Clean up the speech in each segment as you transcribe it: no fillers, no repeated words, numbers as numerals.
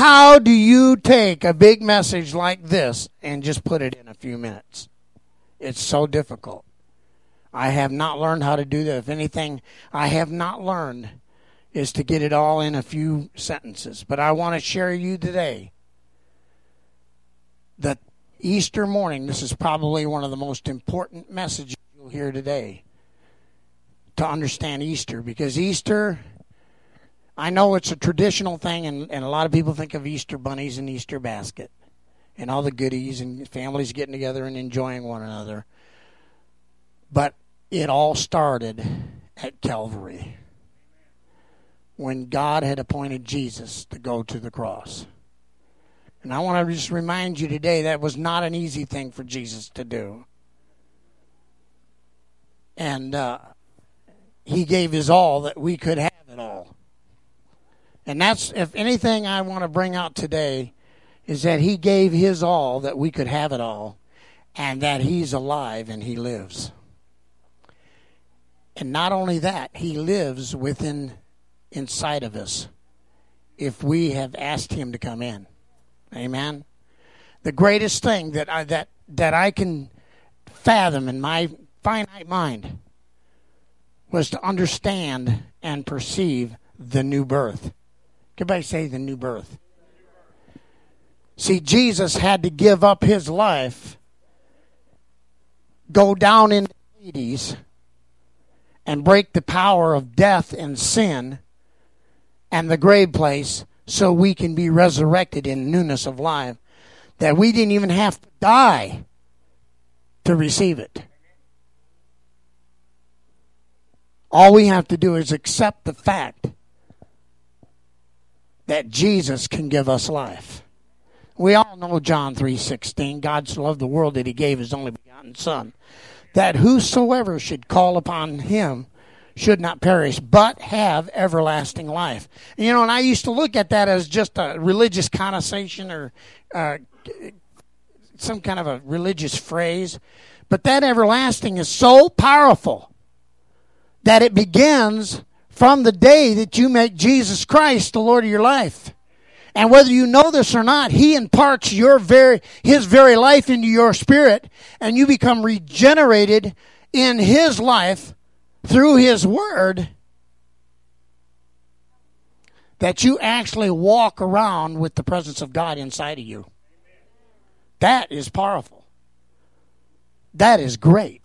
How do you take a big message like this and just put it in a few minutes? It's so difficult. I have not learned how to do that. If anything, I have not learned is to get it all in a few sentences. But I want to share you today that Easter morning, this is probably one of the most important messages you'll hear today to understand Easter. Because Easter, I know it's a traditional thing, and a lot of people think of Easter bunnies and Easter basket and all the goodies and families getting together and enjoying one another. But it all started at Calvary when God had appointed Jesus to go to the cross. And I want to just remind you today that was not an easy thing for Jesus to do. And he gave his all that we could have it all. And that's, if anything I want to bring out today, is that he gave his all that we could have it all, and that he's alive and he lives. And not only that, he lives inside of us if we have asked him to come in. Amen. The greatest thing that I can fathom in my finite mind was to understand and perceive the new birth. Everybody say the new birth. See, Jesus had to give up his life, go down into Hades, and break the power of death and sin and the grave place so we can be resurrected in newness of life. That we didn't even have to die to receive it. All we have to do is accept the fact that Jesus can give us life. We all know John 3:16. God so loved the world that he gave his only begotten Son, that whosoever should call upon him should not perish, but have everlasting life. And I used to look at that as just a religious connotation or some kind of a religious phrase. But that everlasting is so powerful that it begins from the day that you make Jesus Christ the Lord of your life. And whether you know this or not, he imparts his very life into your spirit, and you become regenerated in his life through his word, that you actually walk around with the presence of God inside of you. That is powerful. That is great.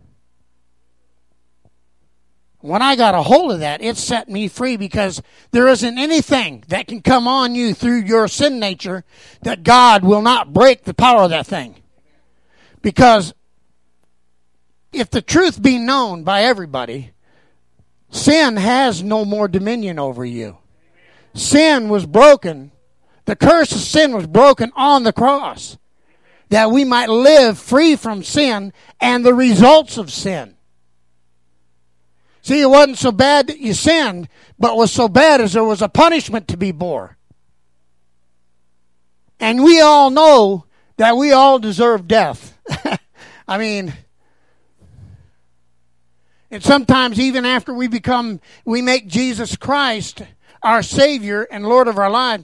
When I got a hold of that, it set me free, because there isn't anything that can come on you through your sin nature that God will not break the power of that thing. Because if the truth be known by everybody, sin has no more dominion over you. Sin was broken. The curse of sin was broken on the cross, that we might live free from sin and the results of sin. See, it wasn't so bad that you sinned, but it was so bad as there was a punishment to be bore. And we all know that we all deserve death. I mean, and sometimes even after we make Jesus Christ our Savior and Lord of our life,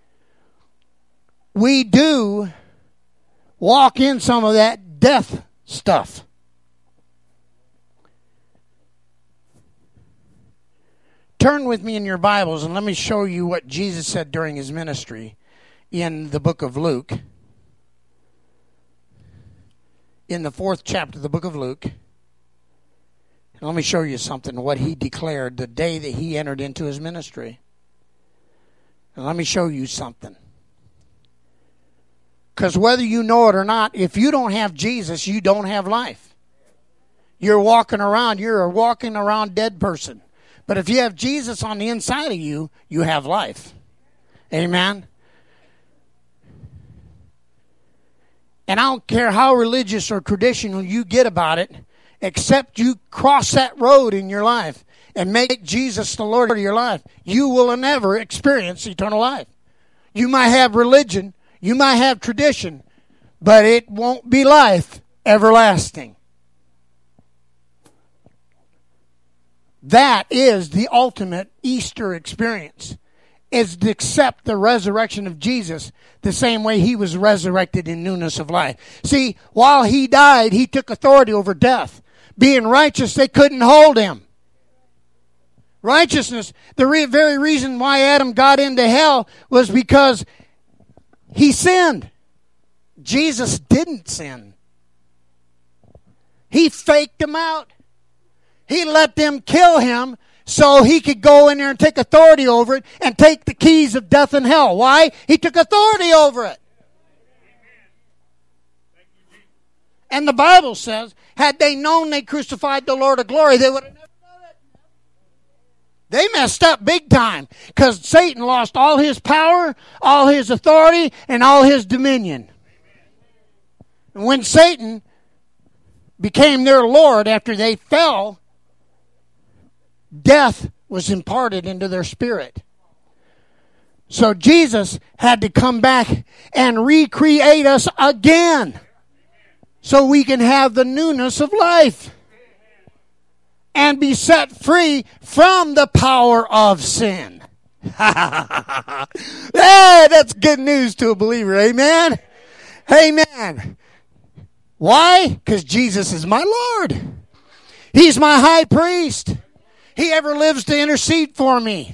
we do walk in some of that death stuff. Turn with me in your Bibles and let me show you what Jesus said during his ministry in the book of Luke. In the 4th chapter of the book of Luke. And let me show you something, what he declared the day that he entered into his ministry. And let me show you something. Because whether you know it or not, if you don't have Jesus, you don't have life. You're a walking around dead person. But if you have Jesus on the inside of you, you have life. Amen? And I don't care how religious or traditional you get about it, except you cross that road in your life and make Jesus the Lord of your life, you will never experience eternal life. You might have religion, you might have tradition, but it won't be life everlasting. That is the ultimate Easter experience, is to accept the resurrection of Jesus the same way he was resurrected in newness of life. See, while he died, he took authority over death. Being righteous, they couldn't hold him. Righteousness, the very reason why Adam got into hell was because he sinned. Jesus didn't sin. He faked them out. He let them kill him so he could go in there and take authority over it and take the keys of death and hell. Why? He took authority over it. And the Bible says, had they known they crucified the Lord of glory, they would have never done it. They messed up big time because Satan lost all his power, all his authority, and all his dominion. And when Satan became their Lord after they fell, death was imparted into their spirit. So Jesus had to come back and recreate us again so we can have the newness of life and be set free from the power of sin. Hey, that's good news to a believer. Amen? Amen. Why? Because Jesus is my Lord. He's my high priest. He ever lives to intercede for me.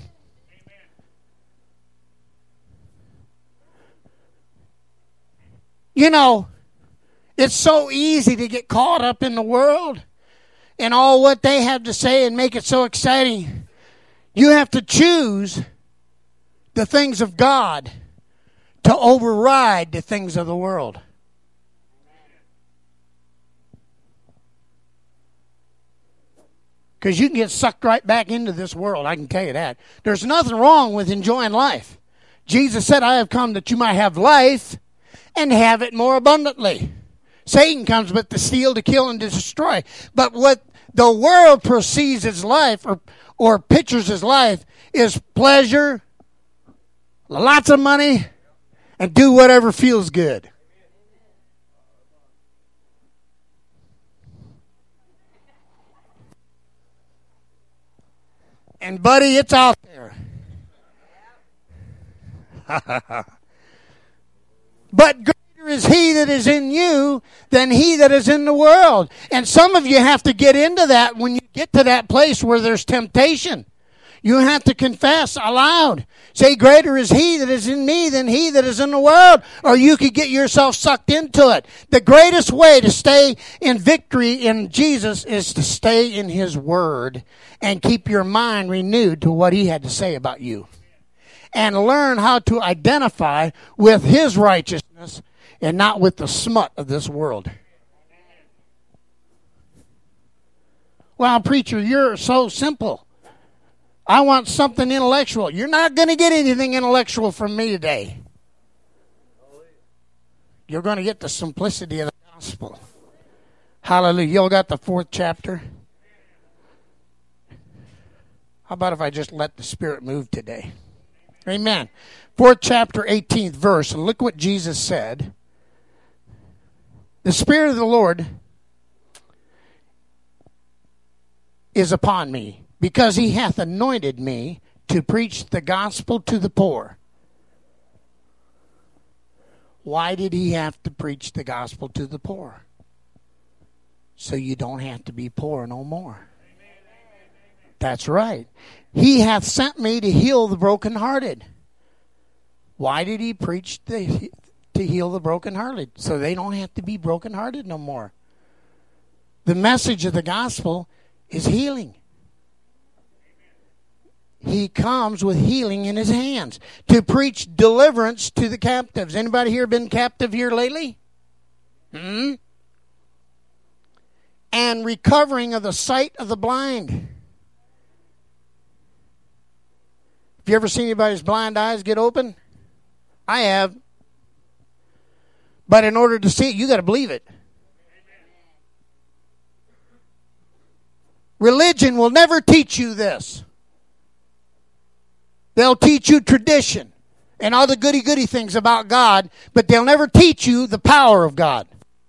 You know, it's so easy to get caught up in the world and all what they have to say and make it so exciting. You have to choose the things of God to override the things of the world. Because you can get sucked right back into this world, I can tell you that. There's nothing wrong with enjoying life. Jesus said, I have come that you might have life and have it more abundantly. Satan comes but to steal, to kill, and to destroy. But what the world perceives as life or pictures as life is pleasure, lots of money, and do whatever feels good. And buddy, it's out there. But greater is he that is in you than he that is in the world. And some of you have to get into that when you get to that place where there's temptation. You have to confess aloud. Say, greater is he that is in me than he that is in the world. Or you could get yourself sucked into it. The greatest way to stay in victory in Jesus is to stay in his word and keep your mind renewed to what he had to say about you. And learn how to identify with his righteousness and not with the smut of this world. Well, preacher, you're so simple. I want something intellectual. You're not going to get anything intellectual from me today. You're going to get the simplicity of the gospel. Hallelujah. You all got the 4th chapter? How about if I just let the Spirit move today? Amen. 4th chapter, 18th verse. And look what Jesus said. The Spirit of the Lord is upon me, because he hath anointed me to preach the gospel to the poor. Why did he have to preach the gospel to the poor? So you don't have to be poor no more. That's right. He hath sent me to heal the brokenhearted. Why did he preach to heal the brokenhearted? So they don't have to be brokenhearted no more. The message of the gospel is healing. He comes with healing in his hands to preach deliverance to the captives. Anybody here been captive here lately? And recovering of the sight of the blind. Have you ever seen anybody's blind eyes get open? I have. But in order to see it, you got to believe it. Religion will never teach you this. They'll teach you tradition and all the goody-goody things about God, but they'll never teach you the power of God.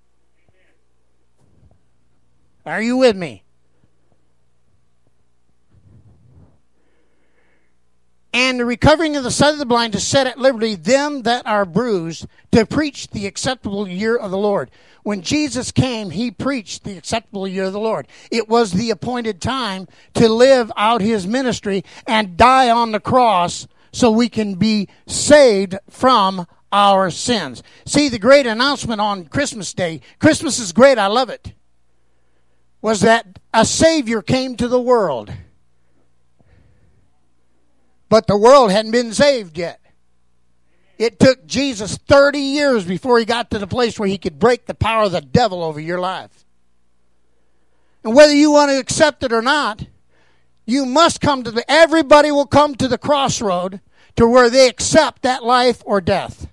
Are you with me? And the recovering of the sight of the blind, to set at liberty them that are bruised, to preach the acceptable year of the Lord. When Jesus came, he preached the acceptable year of the Lord. It was the appointed time to live out his ministry and die on the cross so we can be saved from our sins. See, the great announcement on Christmas Day, Christmas is great, I love it, was that a Savior came to the world. But the world hadn't been saved yet. It took Jesus 30 years before he got to the place where he could break the power of the devil over your life. And whether you want to accept it or not, you must come to everybody will come to the crossroad to where they accept that life or death.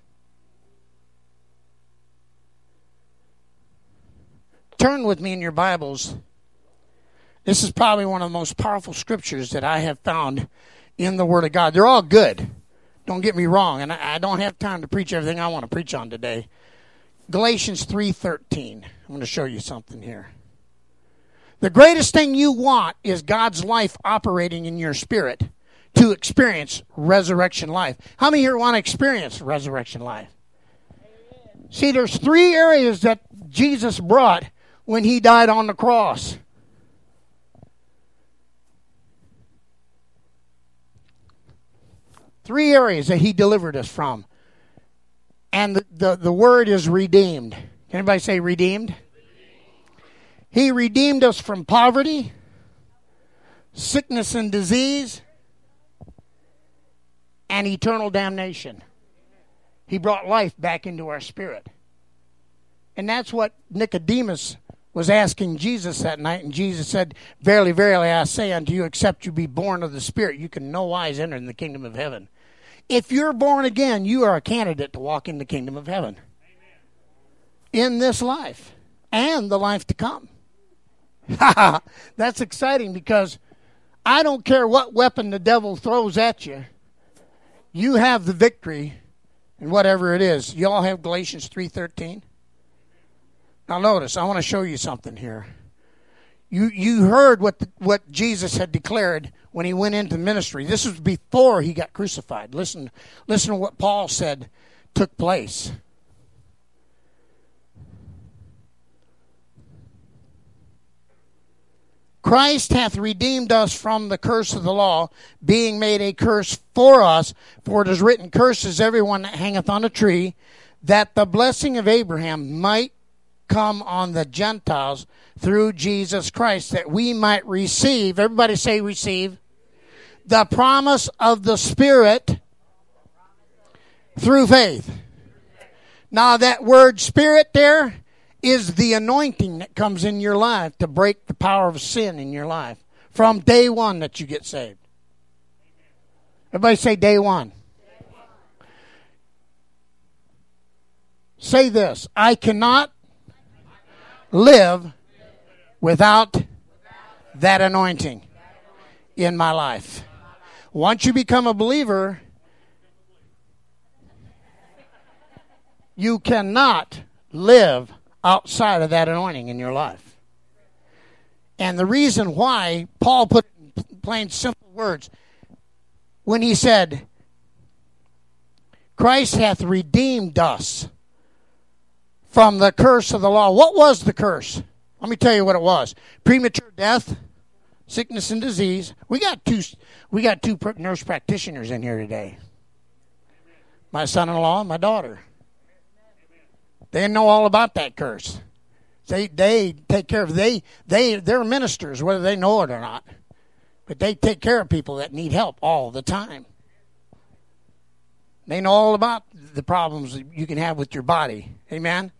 Turn with me in your Bibles. This is probably one of the most powerful scriptures that I have found in the Word of God. They're all good. Don't get me wrong, and I don't have time to preach everything I want to preach on today. Galatians 3:13. I'm going to show you something here. The greatest thing you want is God's life operating in your spirit to experience resurrection life. How many here want to experience resurrection life? See, there's 3 areas that Jesus brought when he died on the cross. Three areas that he delivered us from. And the word is redeemed. Can anybody say redeemed? He redeemed us from poverty, sickness and disease, and eternal damnation. He brought life back into our spirit. And that's what Nicodemus was asking Jesus that night. And Jesus said, "Verily, verily, I say unto you, except you be born of the Spirit, you can no wise enter in the kingdom of heaven." If you're born again, you are a candidate to walk in the kingdom of heaven. Amen. In this life and the life to come. That's exciting, because I don't care what weapon the devil throws at you. You have the victory in whatever it is. You all have Galatians 3:13? Now notice, I want to show you something here. You heard what Jesus had declared when he went into ministry. This was before he got crucified. Listen to what Paul said took place. Christ hath redeemed us from the curse of the law, being made a curse for us. For it is written, "Cursed is everyone that hangeth on a tree, that the blessing of Abraham might come on the Gentiles through Jesus Christ, that we might receive," everybody say receive, "the promise of the Spirit through faith." Now that word Spirit there is the anointing that comes in your life to break the power of sin in your life from day one that you get saved. Everybody say day one. Say this: I cannot live without that anointing in my life. Once you become a believer, you cannot live outside of that anointing in your life. And the reason why, Paul put it in plain, simple words, when he said, "Christ hath redeemed us from the curse of the law." What was the curse? Let me tell you what it was. Premature death, sickness and disease. We got two nurse practitioners in here today. My son-in-law and my daughter. They know all about that curse. They take care of they're ministers, whether they know it or not. But they take care of people that need help all the time. They know all about the problems that you can have with your body. Amen?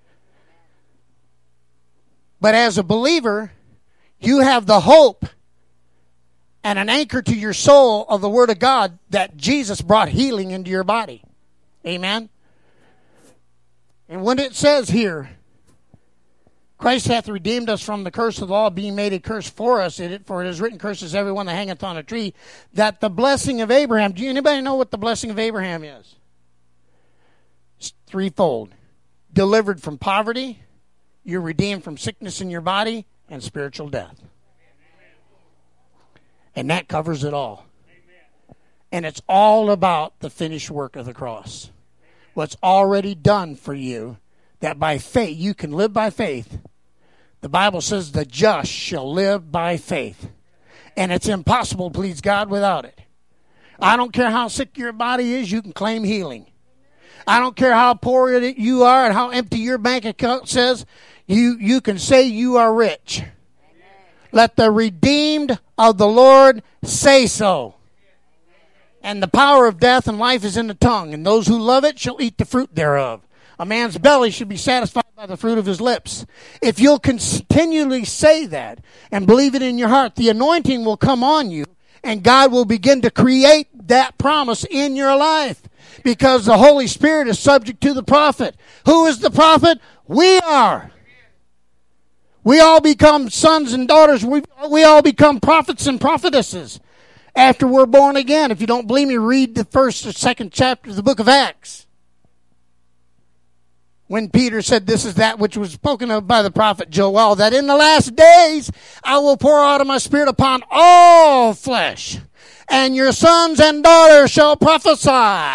But as a believer, you have the hope and an anchor to your soul of the Word of God that Jesus brought healing into your body. Amen? And when it says here, Christ hath redeemed us from the curse of the law, being made a curse for us, for it is written, "Cursed is everyone that hangeth on a tree," that the blessing of Abraham. Do anybody know what the blessing of Abraham is? It's threefold. Delivered from poverty, you're redeemed from sickness in your body, and spiritual death. And that covers it all. And it's all about the finished work of the cross. What's already done for you, that by faith, you can live by faith. The Bible says the just shall live by faith. And it's impossible to please God without it. I don't care how sick your body is, you can claim healing. I don't care how poor you are and how empty your bank account says, you can say you are rich. Let the redeemed of the Lord say so. And the power of death and life is in the tongue, and those who love it shall eat the fruit thereof. A man's belly should be satisfied by the fruit of his lips. If you'll continually say that and believe it in your heart, the anointing will come on you, and God will begin to create that promise in your life, because the Holy Spirit is subject to the prophet. Who is the prophet? We are. We all become sons and daughters. We all become prophets and prophetesses after we're born again. If you don't believe me, read the first or second chapter of the book of Acts. When Peter said, this is that which was spoken of by the prophet Joel, that in the last days I will pour out of my spirit upon all flesh, and your sons and daughters shall prophesy.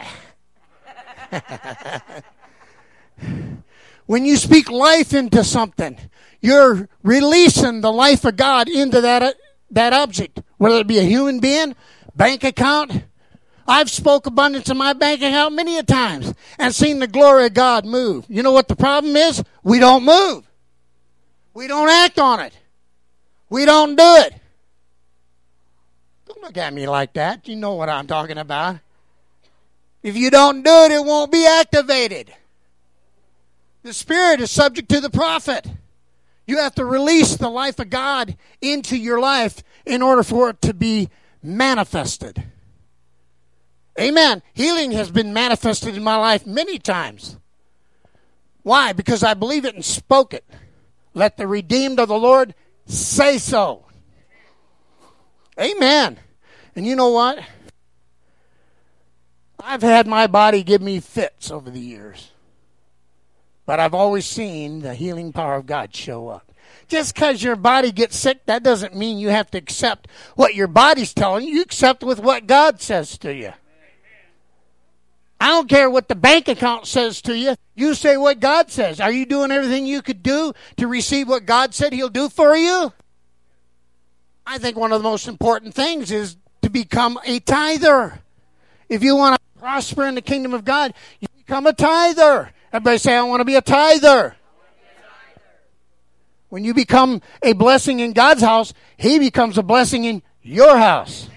When you speak life into something, you're releasing the life of God into that object, whether it be a human being, bank account. I've spoke abundance in my bank account many a times and seen the glory of God move. You know what the problem is? We don't move. We don't act on it. We don't do it. Don't look at me like that. You know what I'm talking about. If you don't do it, it won't be activated. The Spirit is subject to the prophet. You have to release the life of God into your life in order for it to be manifested. Amen. Healing has been manifested in my life many times. Why? Because I believe it and spoke it. Let the redeemed of the Lord say so. Amen. And you know what? I've had my body give me fits over the years. But I've always seen the healing power of God show up. Just because your body gets sick, that doesn't mean you have to accept what your body's telling you. You accept with what God says to you. I don't care what the bank account says to you. You say what God says. Are you doing everything you could do to receive what God said He'll do for you? I think one of the most important things is to become a tither. If you want to prosper in the kingdom of God, you become a tither. Everybody say, I want to be a tither. When you become a blessing in God's house, He becomes a blessing in your house.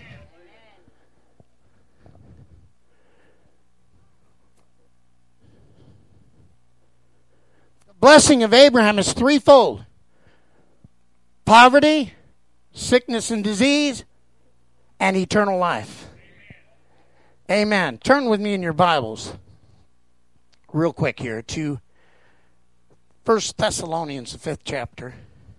The blessing of Abraham is threefold: poverty, sickness and disease, and eternal life. Amen. Turn with me in your Bibles real quick here to 1 Thessalonians, the 5th chapter,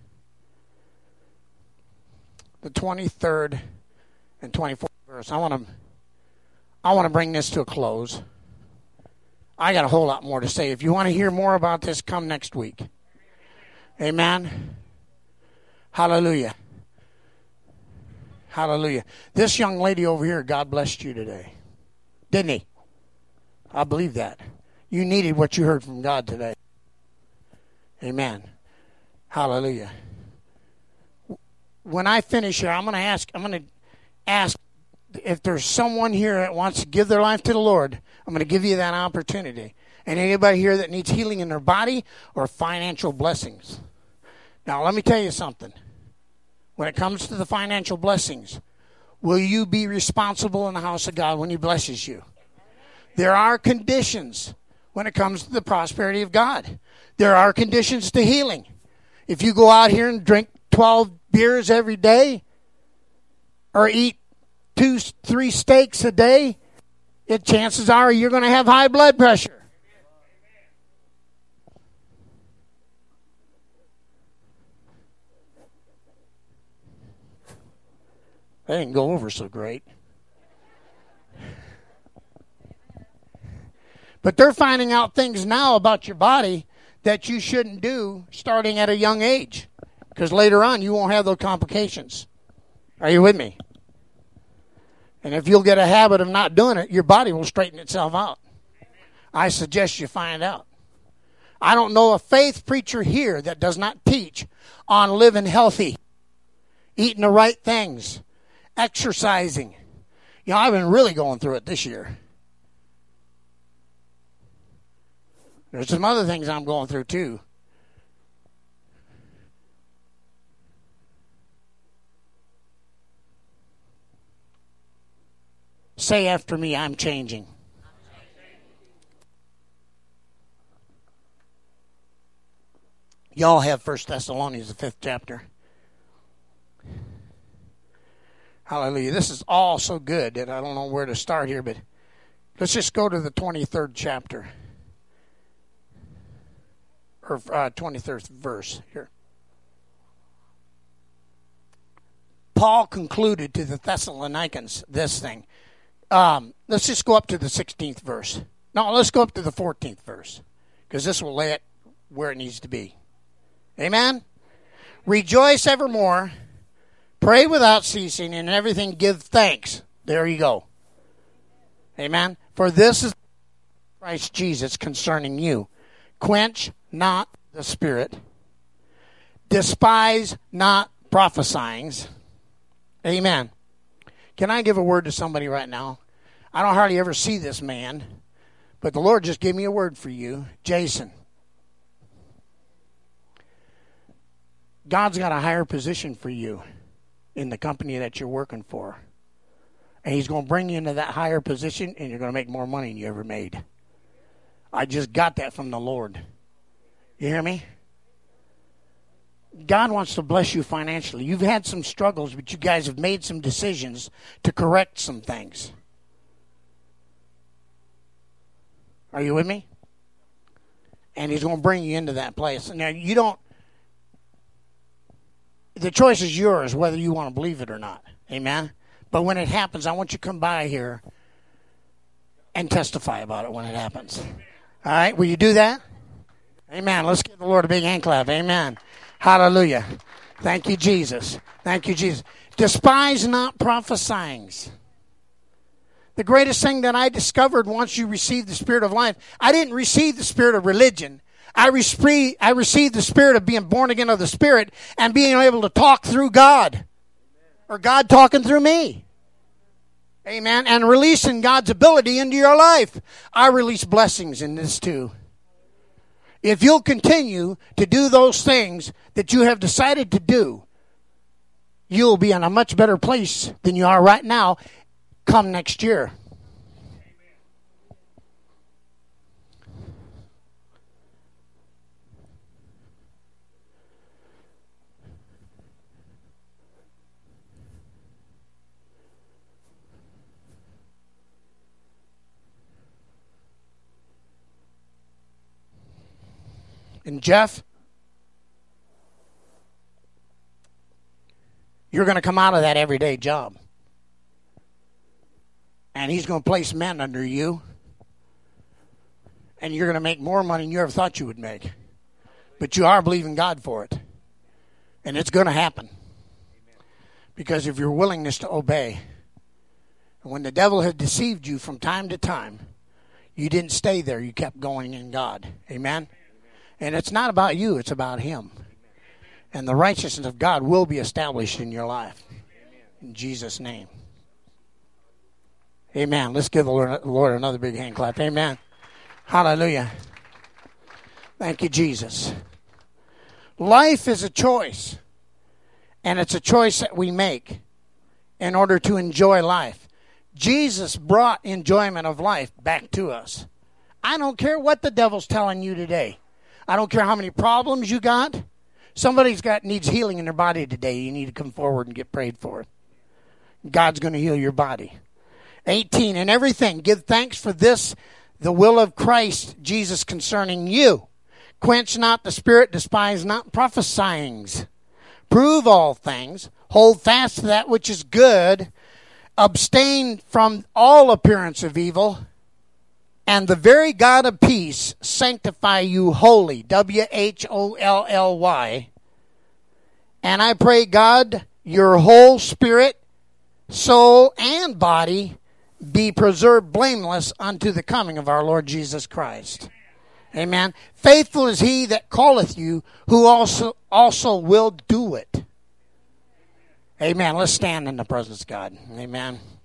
the 23rd and 24th verse. I want to bring this to a close. I got a whole lot more to say. If you want to hear more about this, come next week. Amen. Hallelujah. Hallelujah. This young lady over here, God blessed you today. Didn't He? I believe that. You needed what you heard from God today. Amen. Hallelujah. When I finish here, I'm going to ask if there's someone here that wants to give their life to the Lord. I'm going to give you that opportunity. And anybody here that needs healing in their body or financial blessings. Now, let me tell you something. When it comes to the financial blessings, will you be responsible in the house of God when He blesses you? There are conditions when it comes to the prosperity of God. There are conditions to healing. If you go out here and drink 12 beers every day or eat 2-3 steaks a day, chances are you're going to have high blood pressure. That didn't go over so great. But they're finding out things now about your body that you shouldn't do starting at a young age. Because later on, you won't have those complications. Are you with me? And if you'll get a habit of not doing it, your body will straighten itself out. I suggest you find out. I don't know a faith preacher here that does not teach on living healthy, eating the right things, exercising. You know, I've been really going through it this year. There's some other things I'm going through too. Say after me, I'm changing. Y'all have 1 Thessalonians, the 5th chapter. Hallelujah. This is all so good that I don't know where to start here, but let's just go to the 23rd chapter. Or 23rd verse here. Paul concluded to the Thessalonians this thing. Let's just go up to the 16th verse. No, let's go up to the 14th verse, because this will lay it where it needs to be. Amen? Rejoice evermore, pray without ceasing, and in everything give thanks. There you go. Amen? For this is Christ Jesus concerning you. Quench not the spirit. Despise not prophesying. Amen. Can I give a word to somebody right now? I don't hardly ever see this man, but the Lord just gave me a word for you. Jason. God's got a higher position for you in the company that you're working for. And he's going to bring you into that higher position, and you're going to make more money than you ever made. I just got that from the Lord. You hear me? God wants to bless you financially. You've had some struggles, but you guys have made some decisions to correct some things. Are you with me? And he's going to bring you into that place. Now, you don't... The choice is yours whether you want to believe it or not. Amen? But when it happens, I want you to come by here and testify about it when it happens. All right? Will you do that? Amen. Let's give the Lord a big hand clap. Amen. Hallelujah. Thank you, Jesus. Thank you, Jesus. Despise not prophesying. The greatest thing that I discovered once you received the Spirit of life, I didn't receive the spirit of religion. I received the spirit of being born again of the Spirit and being able to talk through God. Or God talking through me. Amen. And releasing God's ability into your life. I release blessings in this too. If you'll continue to do those things that you have decided to do, you'll be in a much better place than you are right now come next year. And Jeff, you're going to come out of that everyday job. And he's going to place men under you. And you're going to make more money than you ever thought you would make. But you are believing God for it. And it's going to happen. Because of your willingness to obey. And when the devil had deceived you from time to time, you didn't stay there. You kept going in God. Amen? And it's not about you, it's about him. And the righteousness of God will be established in your life. In Jesus' name. Amen. Let's give the Lord another big hand clap. Amen. Hallelujah. Thank you, Jesus. Life is a choice. And it's a choice that we make in order to enjoy life. Jesus brought enjoyment of life back to us. I don't care what the devil's telling you today. I don't care how many problems you got. Somebody's needs healing in their body today. You need to come forward and get prayed for. God's going to heal your body. 18, in everything, give thanks for this, the will of Christ Jesus concerning you. Quench not the spirit, despise not prophesying. Prove all things, hold fast to that which is good, abstain from all appearance of evil, and the very God of peace sanctify you wholly, W-H-O-L-L-Y. And I pray, God, your whole spirit, soul, and body be preserved blameless unto the coming of our Lord Jesus Christ. Amen. Faithful is he that calleth you, who also will do it. Amen. Let's stand in the presence of God. Amen.